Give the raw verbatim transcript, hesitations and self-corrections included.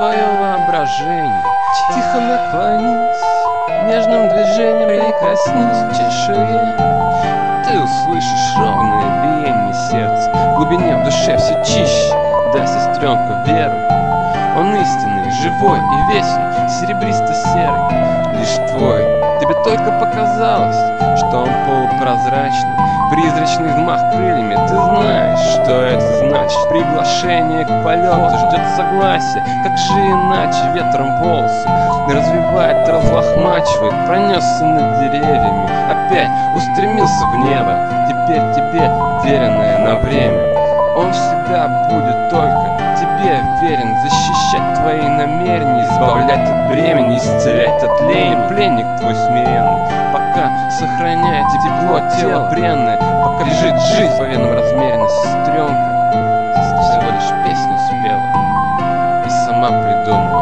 твое воображение. Тихо наклонись, нежным движением прикоснись к чешуе. Ты услышишь ровное биение сердца, в глубине в душе все чище. Дай сестренку веру, он истинный, живой и вечный, серебристо-серый, лишь твой. Тебе только показалось, что он полупрозрачный, призрачный взмах крыльями. Ты знаешь, что это значит. Приглашение к полету ждет согласие. Как же иначе ветром волосы развивает, разлохмачивает. Пронесся над деревьями, опять устремился в небо. Теперь тебе веренное на время. Он всегда будет только тебе верен, защищать твои намерения, избавлять от бремени, исцелять от лени. Пленник твой смиренный, пока сохраняет тепло тело бренное, пока лежит жизнь по венам размеренно. Сестренка всего лишь песню спела и сама придумала.